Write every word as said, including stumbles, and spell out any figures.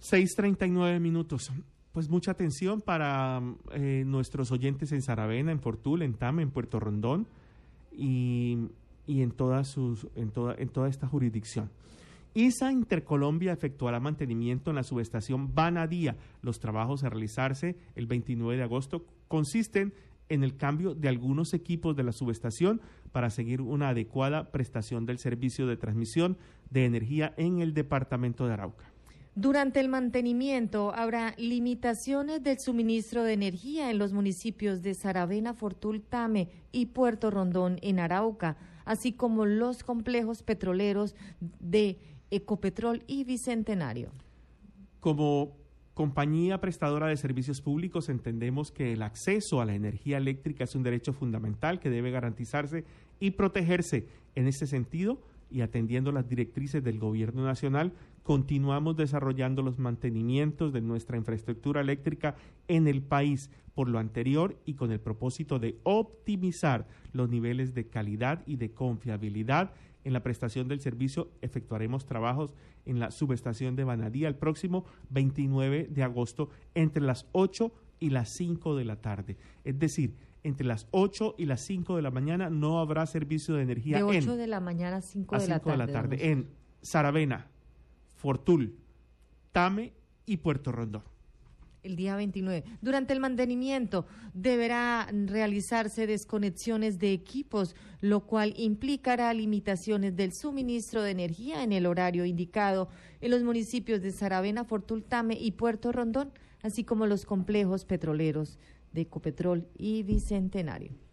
seis treinta y nueve minutos. Pues mucha atención para eh, nuestros oyentes en Saravena, en Fortul, en Tame, en Puerto Rondón y, y en, todas sus, en, toda, en toda esta jurisdicción. I S A Intercolombia efectuará mantenimiento en la subestación Banadía. Los trabajos a realizarse el veintinueve de agosto consisten en el cambio de algunos equipos de la subestación para seguir una adecuada prestación del servicio de transmisión de energía en el departamento de Arauca. Durante el mantenimiento habrá limitaciones del suministro de energía en los municipios de Saravena, Fortul, Tame y Puerto Rondón en Arauca, así como los complejos petroleros de Ecopetrol y Bicentenario. Como compañía prestadora de servicios públicos, entendemos que el acceso a la energía eléctrica es un derecho fundamental que debe garantizarse y protegerse. En este sentido, y atendiendo las directrices del Gobierno Nacional, continuamos desarrollando los mantenimientos de nuestra infraestructura eléctrica en el país. Por lo anterior y con el propósito de optimizar los niveles de calidad y de confiabilidad en la prestación del servicio, efectuaremos trabajos en la subestación de Banadía el próximo veintinueve de agosto entre las ocho y las cinco de la tarde. Es decir, entre las ocho y las cinco de la mañana no habrá servicio de energía. De ocho en, de la mañana a cinco a de la cinco de tarde. la tarde en Saravena, Fortul, Tame y Puerto Rondón. El día veintinueve. Durante el mantenimiento deberá realizarse desconexiones de equipos, lo cual implicará limitaciones del suministro de energía en el horario indicado en los municipios de Saravena, Fortul, Tame y Puerto Rondón, así como los complejos petroleros de Ecopetrol y Bicentenario.